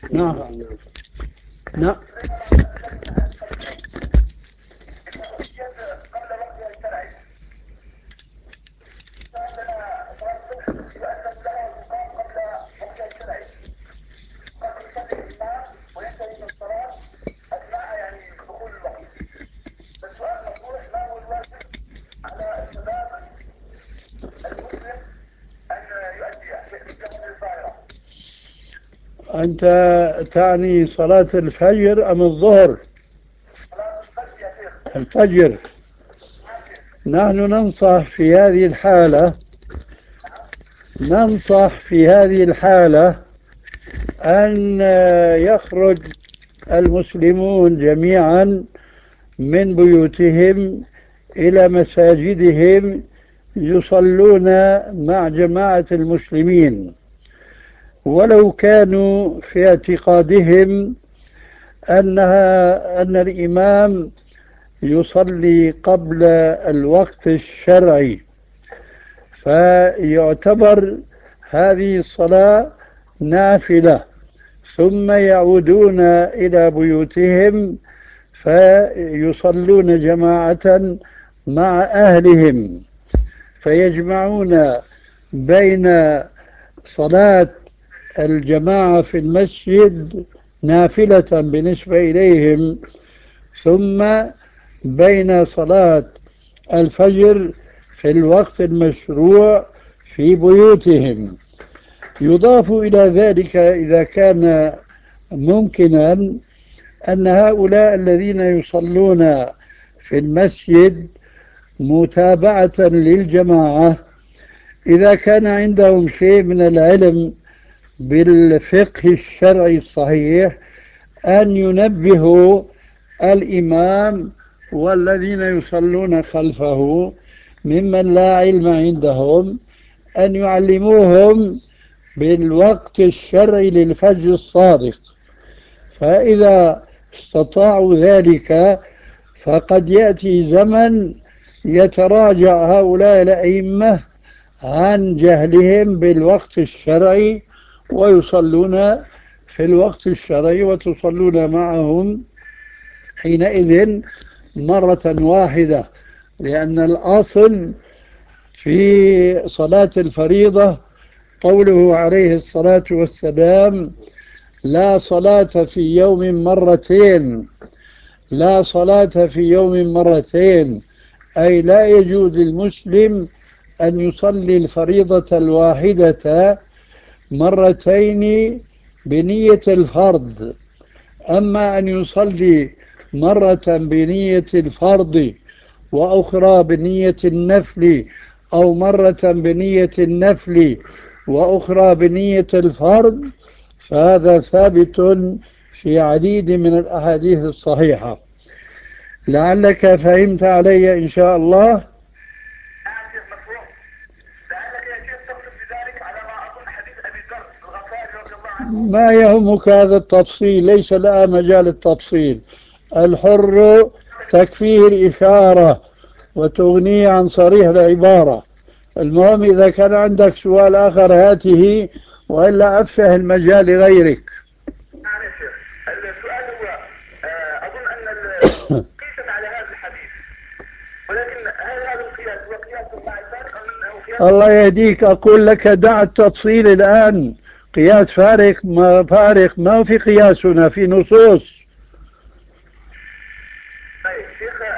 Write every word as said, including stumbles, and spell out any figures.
نعم. نعم. أنت تعني صلاة الفجر أم الظهر؟ الفجر. نحن ننصح في هذه الحالة ننصح في هذه الحالة أن يخرج المسلمون جميعا من بيوتهم إلى مساجدهم يصلون مع جماعة المسلمين، ولو كانوا في اعتقادهم أنها أن الإمام يصلي قبل الوقت الشرعي، فيعتبر هذه الصلاة نافلة، ثم يعودون إلى بيوتهم فيصلون جماعة مع أهلهم، فيجمعون بين صلاة الجماعة في المسجد نافلة بالنسبة إليهم، ثم بين صلاة الفجر في الوقت المشروع في بيوتهم. يضاف إلى ذلك إذا كان ممكنا أن هؤلاء الذين يصلون في المسجد متابعة للجماعة إذا كان عندهم شيء من العلم بالفقه الشرعي الصحيح أن ينبهوا الإمام والذين يصلون خلفه ممن لا علم عندهم، أن يعلموهم بالوقت الشرعي للفجر الصادق، فإذا استطاعوا ذلك فقد يأتي زمن يتراجع هؤلاء الأئمة عن جهلهم بالوقت الشرعي ويصلون في الوقت الشرعي وتصلون معهم حينئذ مرة واحدة، لأن الأصل في صلاة الفريضة قوله عليه الصلاة والسلام: لا صلاة في يوم مرتين لا صلاة في يوم مرتين أي لا يجوز للمسلم أن يصلي الفريضة الواحدة مرتين بنية الفرض، أما أن يصلي مرة بنية الفرض وأخرى بنية النفل، أو مرة بنية النفل وأخرى بنية الفرض، فهذا ثابت في عديد من الأحاديث الصحيحة. لعلك فهمت علي إن شاء الله. ما يهمك هذا التفصيل، ليس لها مجال التفصيل. الحر تكفيه الإشارة وتغنيه عن صريح العبارة. المهم إذا كان عندك سؤال آخر هاته، وإلا أفسح المجال لغيرك. نعم يا شيخ، السؤال هو آه، أظن أن قيست على هذا الحديث، ولكن هل هذا القياس هو قياس مع الفارق أم أنه قياس؟ الله يهديك، أقول لك دع التفصيل الآن. قياس فارق ما فارق ما في قياسنا في نصوص. طيب شيخ